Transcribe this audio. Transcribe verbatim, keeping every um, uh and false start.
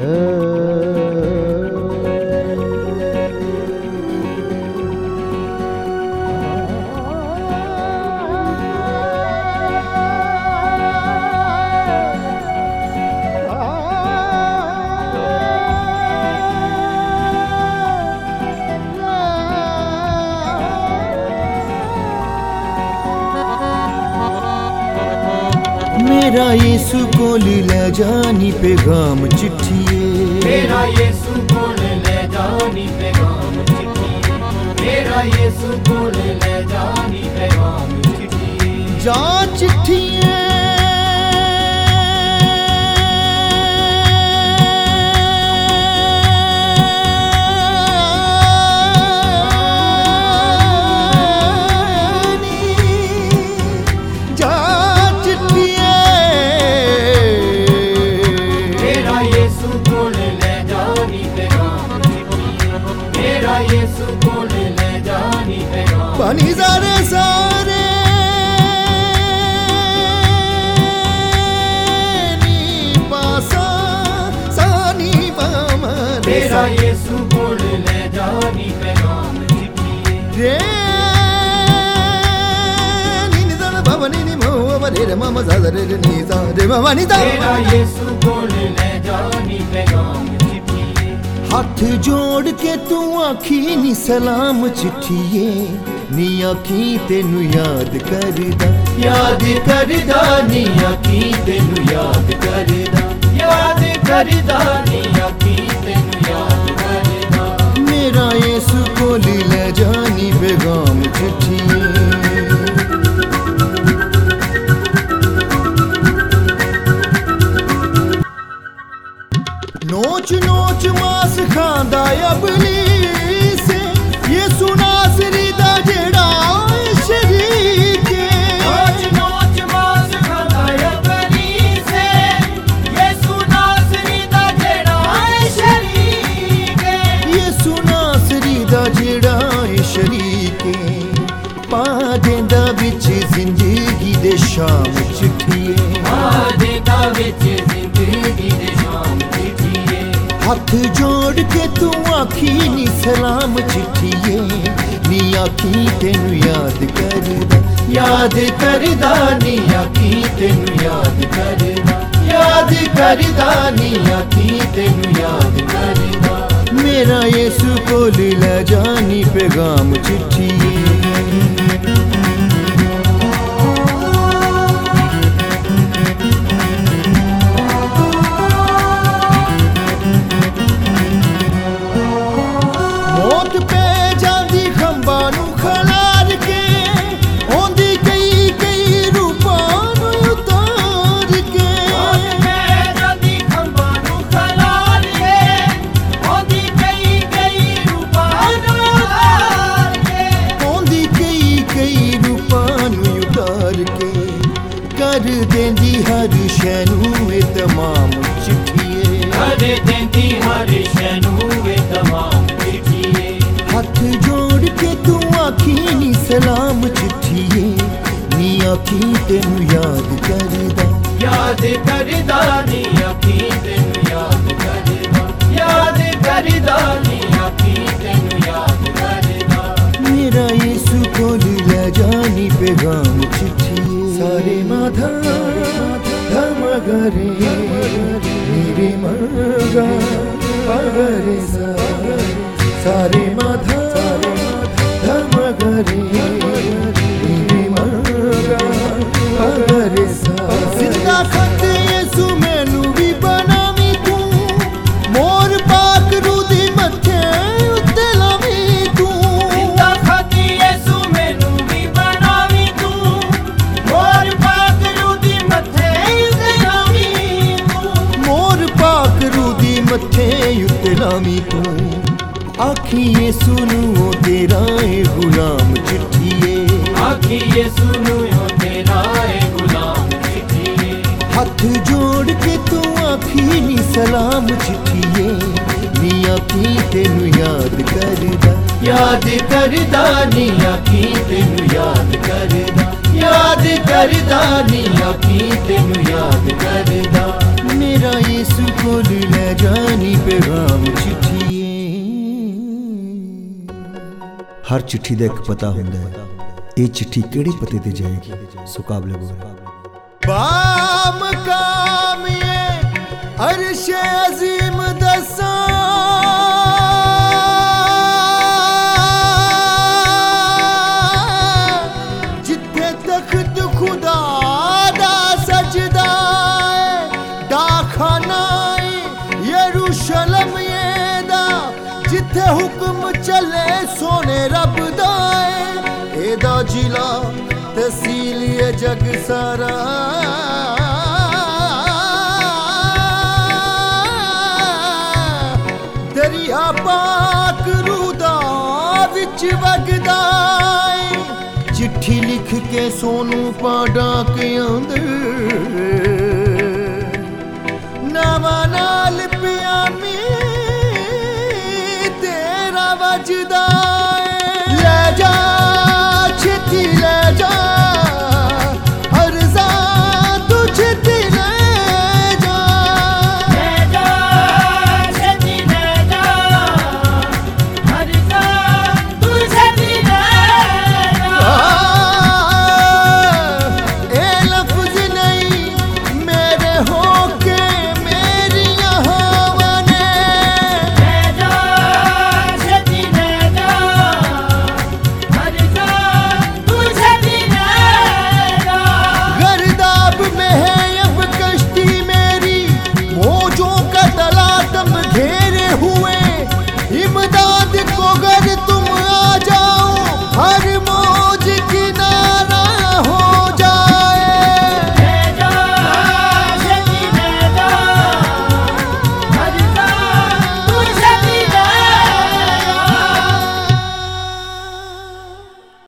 मेरा यीशु कोल ले जानी पैगाम चिट्ठिए, मेरा यीशु कोल ले जानी पैगाम चिट्ठिए, मेरा यीशु कोल ले जानी पैगाम चिट्ठिए। जा चिट्ठिए पानी सारे सारे नी पासा सानी पामा मेरा यीशु कोल ले जानी पैगाम चिट्ठिए रे नी नी दा बाबा नी नी मो रे रे मामा सा रे रे नी सा रे मामा नी दा मेरा यीशु कोल ले जानी पैगाम चिट्ठिए। हाथ जोड़ के तू आखी नी सलाम चिट्ठिए, नी आखी तेनू याद करदा, याद करदा नी आखी तेनू याद करदा, याद करदा नी आखी तेनू याद करदा। मेरा यीशु कोल ले जानी पैगाम चिट्ठिए। नोच नोच मास खांदा इबलीस, यीशु नासरी दा जेड़ा शरीक है। नोच नोच मास खांदा इबलीस, यीशु नासरी दा जेड़ा शरीक है। यीशु नासरी दा जेड़ा शरीक है, पा देंदा विच जिंदगी दे शाम चिट्ठिए, पा देंदा विच जिंदगी दे शाम चिट्ठिए। हाथ जोड़ के तू आखी नी सलाम चिट्ठिए, नी आखी तेनू याद करदा, याद करदा नी आखी तेनू याद करदा, याद करदा नी आखी तेनू याद करदा। मेरा यीशु कोल ले जानी पैगाम चिट्ठिए। मौत पे जांदी खंबा नू खलार के, ओंदी कई कई रूपां नू उतार के। मौत पे जांदी खंबा नू खलार के, ओंदी कई कई रूपां नू उतार के। ओंदी कई कई रूपां नू उतार के, कर देंदी हर शै नू ए तमाम चिट्ठिए, कर देंदी हर शै नू ए तमाम चिट्ठिए। हाथ जोड़ के तू आखी नी सलाम चिट्ठिए, नी आखी तेनू याद करदा, याद करदा नी आखी तेनू याद करदा, याद करदा नी आखी तेनू याद करदा। मेरा यीशु कोल ले जानी पैगाम चिट्ठिए। सारे माधा धम गरे मेरे मगा पगरे सा, सारे माधा धम गरे मेरे मगा पगरे सा। जिंदा खत यीशु मैनू भी बनावी तू, मोर पाक रूदी मथे उत्ते लावी तू। जिंदा खत यीशु मैनू भी बनावी तू, मोर पाक रूदी मथे उत्ते लावी तू। मोर पाक रूदी मथे उत्ते लावी तू। आखी यीशु नू तेरा ए गुलाम चिट्ठिए, आखी यीशु नू तेरा ए गुलाम चिट्ठिए। हाथ जोड़ के तू आखी नी सलाम चिट्ठिए, नी आखी तेनू याद करदा, याद करदा नी आखी तेनू याद करदा, याद करदा नी आखी तेनू याद करदा। मेरा यीशु कोल ले जानी पैगाम चिट्ठीए। हर चिट्ठी दा एक पता हुंदा है, ये चिट्ठी केड़े पते ते जाएगी। सो काबले बोल बाम काम ये अर्शे अजीम दसा जिथे तख्त खुदा दा सजदा डाखाना यरूशलम ये दा जिथे हुक्म चले सोने रब दा एदा जिला तहसील ये जग सारा दरिया पाक रूदा विच वगदा चिट्ठी लिख के सोनू पाडा के अंदर नवा नाल पिया में तेरा वजदा ले जा चिट्ठी ले जा अर्ज़ा तू चिट्ठी ले जा ले जा चिट्ठी ले जा अर्ज़ा तू चिट्ठी ले जा। ए लफ्ज़ नहीं मेरे होके मेरी यहाँ ने ले जा चिट्ठी ले जा अर्ज़ा तू चिट्ठी ले जा। गर्दाब में है अब कश्ती मेरी, मौजों का तलातम घेर